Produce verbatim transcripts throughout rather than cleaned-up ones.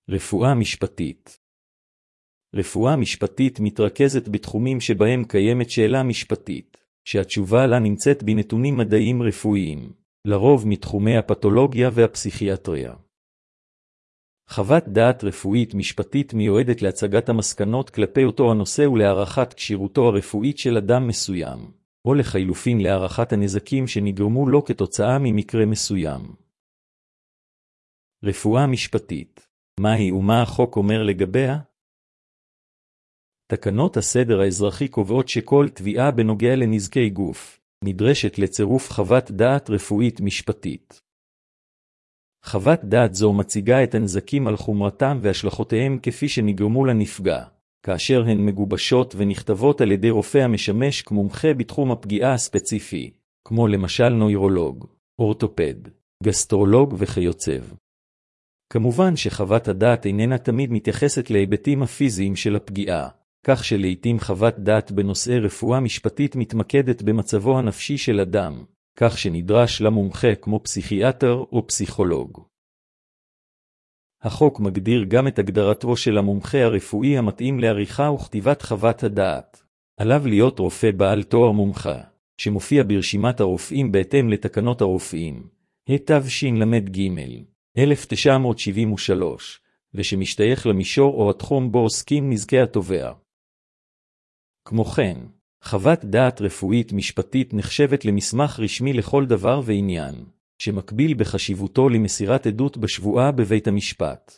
רפואה משפטית. רפואה משפטית מתרכזת בתחומים שבהם קיימת שאלה משפטית, שהתשובה לה נמצאת בנתונים מדעיים רפואיים, לרוב מתחומי הפתולוגיה והפסיכיאטריה. חוות דעת רפואית משפטית מיועדת להצגת המסקנות כלפי אותו הנושא ולהערכת כשירותו הרפואית של אדם מסוים, או לחילופין להערכת הנזקים שנגרמו לו כתוצאה ממקרה מסוים. רפואה משפטית. מהי ומה החוק אומר לגביה? תקנות הסדר האזרחי קובעות שכל תביעה בנוגע לנזקי גוף נדרשת לצירוף חוות דעת רפואית משפטית. חוות דעת זו מציגה את הנזקים על חומרתם והשלכותיהם כפי שנגרמו לנפגע, כאשר הן מגובשות ונכתבות על ידי רופא המשמש כמומחה בתחום הפגיעה הספציפי, כמו למשל נוירולוג, אורתופד, גסטרולוג וכיוצב. כמובן שחוות הדעת איננה תמיד מתייחסת להיבטים הפיזיים של הפגיעה, כך שלעיתים חוות דעת בנושאי רפואה משפטית מתמקדת במצבו הנפשי של אדם, כך שנדרש למומחה כמו פסיכיאטר או פסיכולוג. החוק מגדיר גם את הגדרתו של המומחה הרפואי המתאים לעריכה וכתיבת חוות הדעת. עליו להיות רופא בעל תואר מומחה, שמופיע ברשימת הרופאים בהתאם לתקנות הרופאים, התשל"ג אלף תשע מאות שבעים ושלוש, ושמשתייך למישור או התחום בו עוסקים נזקי התובע. כמו כן, חוות דעת רפואית משפטית נחשבת למסמך רשמי לכל דבר ועניין, שמקביל בחשיבותו למסירת עדות בשבועה בבית המשפט.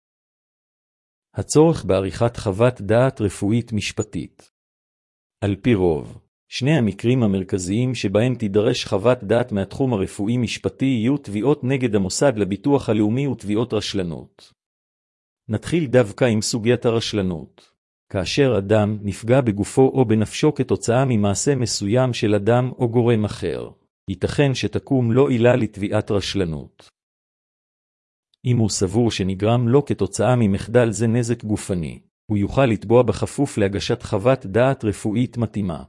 הצורך בעריכת חוות דעת רפואית משפטית. על פי רוב, שני המקרים המרכזיים שבהם תידרש חוות דעת מהתחום הרפואי משפטי יהיו תביעות נגד המוסד לביטוח הלאומי ותביעות רשלנות. נתחיל דווקא עם סוגיית הרשלנות. כאשר אדם נפגע בגופו או בנפשו כתוצאה ממעשה מסוים של אדם או גורם אחר, ייתכן שתקום לו עילה לתביעת רשלנות. אם הוא סבור שנגרם לו כתוצאה ממחדל זה נזק גופני, הוא יוכל לתבוע בכפוף להגשת חוות דעת רפואית מתאימה.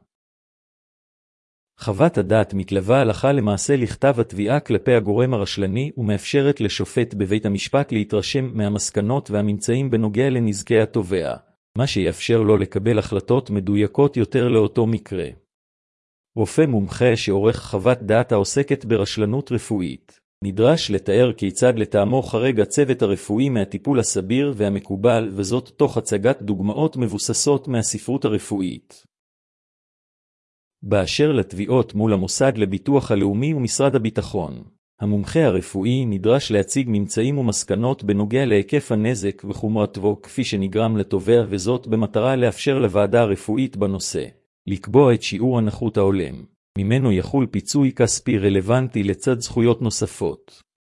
חוות הדעת מתלווה הלכה למעשה לכתב התביעה כלפי הגורם הרשלני ומאפשרת לשופט בבית המשפט להתרשם מהמסקנות והממצאים בנוגע לנזקי התובע, מה שיאפשר לו לקבל החלטות מדויקות יותר לאותו מקרה. רופא מומחה שעורך חוות דעת העוסקת ברשלנות רפואית, נדרש לתאר כיצד לטעמו חרג הצוות הרפואי מהטיפול הסביר והמקובל, וזאת תוך הצגת דוגמאות מבוססות מהספרות הרפואית. באשר לתביעות מול המוסד לביטוח הלאומי ומשרד הביטחון, המומחה הרפואי נדרש להציג ממצאים ומסקנות בנוגע להיקף הנזק וחומרתו כפי שנגרם לתובע, וזאת במטרה לאפשר לוועדה הרפואית בנושא לקבוע את שיעור הנכות ההולם, ממנו יחול פיצוי כספי רלוונטי לצד זכויות נוספות.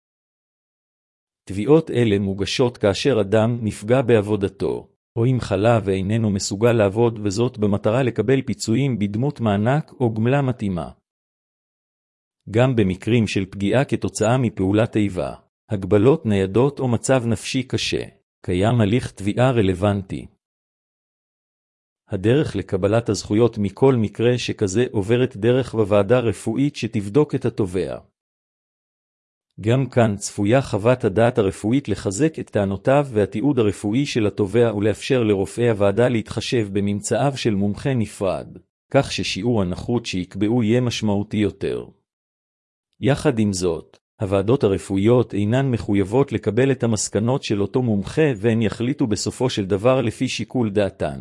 תביעות אלה מוגשות כאשר אדם נפגע בעבודתו, או אם חלה ואיננו מסוגל לעבוד, וזאת במטרה לקבל פיצויים בדמות מענק או גמלה מתאימה. גם במקרים של פגיעה כתוצאה מפעולת איבה, הגבלות ניידות או מצב נפשי קשה, קיים הליך תביעה רלוונטי. הדרך לקבלת הזכויות מכל מקרה שכזה עוברת דרך בוועדה רפואית שתבדוק את התובע. גם כאן צפויה חוות הדעת הרפואית לחזק את טענותיו והתיעוד הרפואי של התובע ולאפשר לרופאי הוועדה להתחשב בממצאיו של מומחה נפרד, כך ששיעור הנכות שיקבעו יהיה משמעותי יותר. יחד עם זאת, הוועדות הרפואיות אינן מחויבות לקבל את המסקנות של אותו מומחה והן יחליטו בסופו של דבר לפי שיקול דעתן.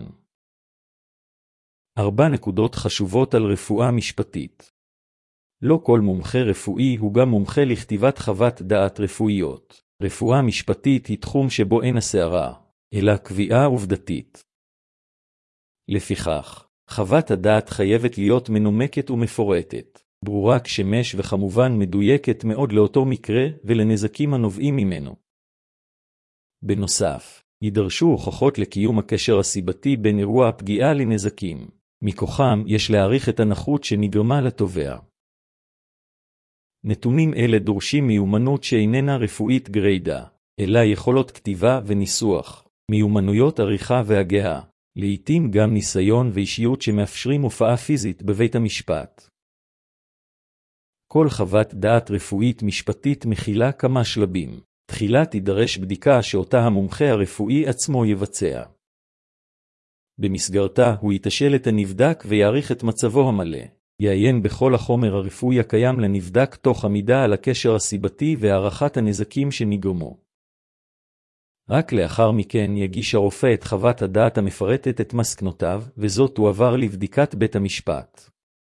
ארבע נקודות חשובות על רפואה משפטית. לא כל מומחה רפואי הוא גם מומחה לכתיבת חוות דעת רפואיות. רפואה משפטית היא תחום שבו אין הסערה, אלא קביעה עובדתית. לפיכך, חוות הדעת חייבת להיות מנומקת ומפורטת, ברורה כשמש וכמובן מדויקת מאוד לאותו מקרה ולנזקים הנובעים ממנו. בנוסף, יידרשו הוכחות לקיום הקשר הסיבתי בין אירוע הפגיעה לנזקים. מכוחם יש להעריך את הנכות שנגרמה לתובע. נתונים אלה דורשים מיומנות שאיננה רפואית גרידא, אלא יכולות כתיבה וניסוח, מיומנויות עריכה והגעה, לעתים גם ניסיון ואישיות שמאפשרים הופעה פיזית בבית המשפט. כל חוות דעת רפואית משפטית מכילה כמה שלבים. תחילה תידרש בדיקה שאותה המומחה הרפואי עצמו יבצע. במסגרתה הוא יתשאל את הנבדק ויעריך את מצבו המלא. יעיין בכל החומר הרפואי הקיים לנבדק תוך עמידה על הקשר הסיבתי והערכת הנזקים שנגרמו. רק לאחר מכן יגיש הרופא את חוות הדעת המפרטת את מסקנותיו, וזאת תועבר לבדיקת בית המשפט.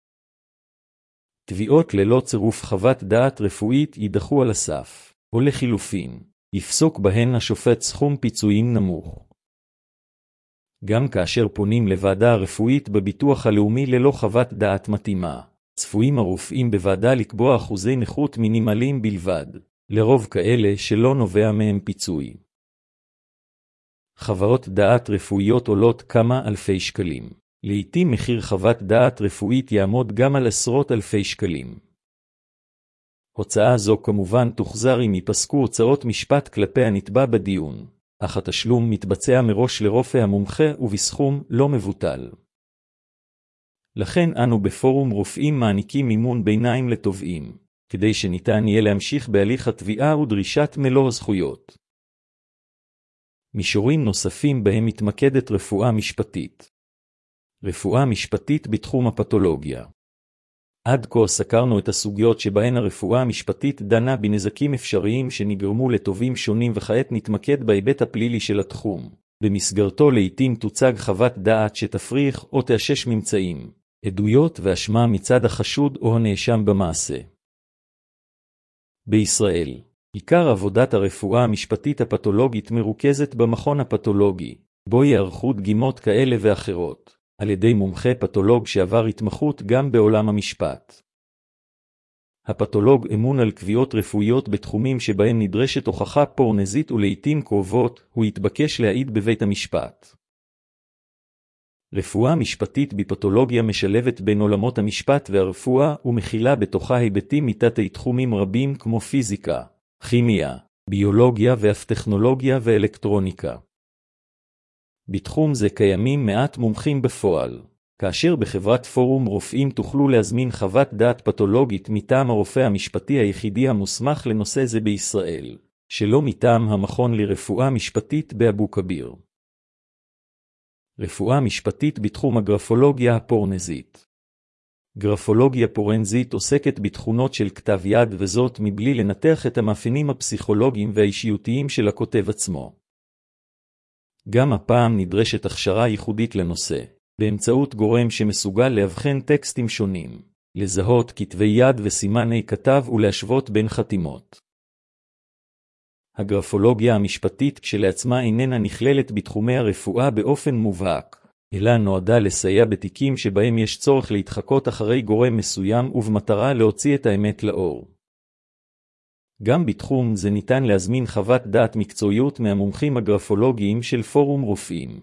תביעות ללא צירוף חוות דעת רפואית יידחו על הסף, או לחילופין, יפסוק בהן השופט סכום פיצויים נמוך. גם כאשר פונים לוועדה הרפואית בביטוח הלאומי ללא חוות דעת מתאימה, צפויים הרופאים בוועדה לקבוע אחוזי נכות מינימליים בלבד, לרוב כאלה שלא נובע מהם פיצוי. חוות דעת רפואיות עולות כמה אלפי שקלים. לעתים מחיר חוות דעת רפואית יעמוד גם על עשרות אלפי שקלים. הוצאה זו כמובן תוחזר אם ייפסקו הוצאות משפט כלפי הנתבע בדיון, אך התשלום מתבצע מראש לרופא המומחה ובסכום לא מבוטל. לכן אנו בפורום רופאים מעניקים מימון ביניים לתובעים, כדי שניתן יהיה להמשיך בהליך התביעה ודרישת מלוא הזכויות. מישורים נוספים בהם מתמקדת רפואה משפטית. רפואה משפטית בתחום הפתולוגיה. עד כה סקרנו את הסוגיות שבהן הרפואה המשפטית דנה בנזקים אפשריים שנגרמו לטובים שונים, וכעת נתמקד בהיבט הפלילי של התחום. במסגרתו לעתים תוצג חוות דעת שתפריך או תאשש ממצאים, עדויות ואשמה מצד החשוד או הנאשם במעשה. בישראל, עיקר עבודת הרפואה המשפטית הפתולוגית מרוכזת במכון הפתולוגי, בו יערכו דגימות כאלה ואחרות, על ידי מומחה פתולוג שעבר התמחות גם בעולם המשפט. הפתולוג אמון על קביעות רפואיות בתחומים שבהם נדרשת הוכחה פורנזית, ולעיתים קרובות הוא יתבקש להעיד בבית המשפט. רפואה משפטית בפתולוגיה משלבת בין עולמות המשפט והרפואה ומכילה בתוכה היבטים מתתי תחומים רבים כמו פיזיקה, כימיה, ביולוגיה ואף טכנולוגיה ואלקטרוניקה. בתחום זה קיימים מעט מומחים בפועל, כאשר בחברת פורום רופאים תוכלו להזמין חוות דעת פתולוגית מטעם הרופא המשפטי היחידי המוסמך לנושא זה בישראל, שלא מטעם המכון לרפואה משפטית באבו כביר. רפואה משפטית בתחום הגרפולוגיה הפורנזית. גרפולוגיה פורנזית עוסקת בתכונות של כתב יד, וזאת מבלי לנתח את המאפיינים הפסיכולוגיים והאישיותיים של הכותב עצמו. גם הפעם נדרשת הכשרה ייחודית לנושא, באמצעות גורם שמסוגל להבחן טקסטים שונים, לזהות כתבי יד וסימני כתב ולהשוות בין חתימות. הגרפולוגיה המשפטית כשלעצמה איננה נכללת בתחומי הרפואה באופן מובהק, אלא נועדה לסייע בתיקים שבהם יש צורך להתחקות אחרי גורם מסוים ובמטרה להוציא את האמת לאור. גם בתחום זה ניתן להזמין חוות דעת מקצועיות מהמומחים הגרפולוגיים של פורום רופאים.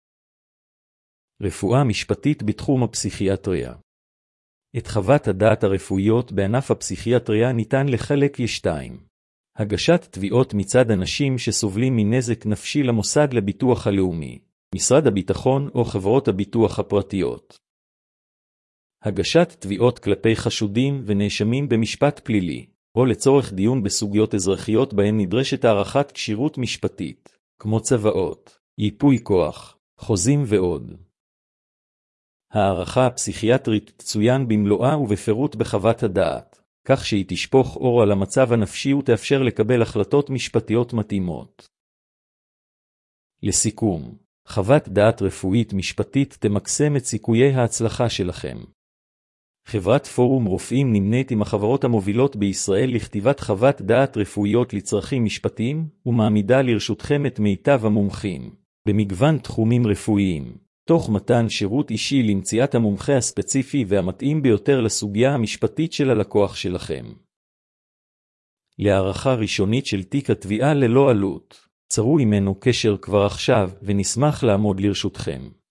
רפואה משפטית בתחום הפסיכיאטריה. את חוות הדעת הרפואיות בענף הפסיכיאטריה ניתן לחלק לשתיים. הגשת תביעות מצד אנשים שסובלים מנזק נפשי למוסד לביטוח הלאומי, משרד הביטחון או חברות הביטוח הפרטיות. הגשת תביעות כלפי חשודים ונאשמים במשפט פלילי, או לצורך דיון בסוגיות אזרחיות בהן נדרשת הערכת כשירות משפטית, כמו צוואות, ייפוי כוח, חוזים ועוד. הערכה הפסיכיאטרית תצוין במלואה ובפירוט בחוות הדעת, כך שהיא תשפוך אור על המצב הנפשי ותאפשר לקבל החלטות משפטיות מתאימות. לסיכום, חוות דעת רפואית משפטית תמקסם את סיכויי ההצלחה שלכם. חברת פורום רופאים נמנית עם החברות המובילות בישראל לכתיבת חוות דעת רפואיות לצרכים משפטיים, ומעמידה לרשותכם את מיטב המומחים, במגוון תחומים רפואיים, תוך מתן שירות אישי למציאת המומחה הספציפי והמתאים ביותר לסוגיה המשפטית של הלקוח שלכם. להערכה ראשונית של תיק התביעה ללא עלות, צרו עמנו קשר כבר עכשיו ונשמח לעמוד לרשותכם.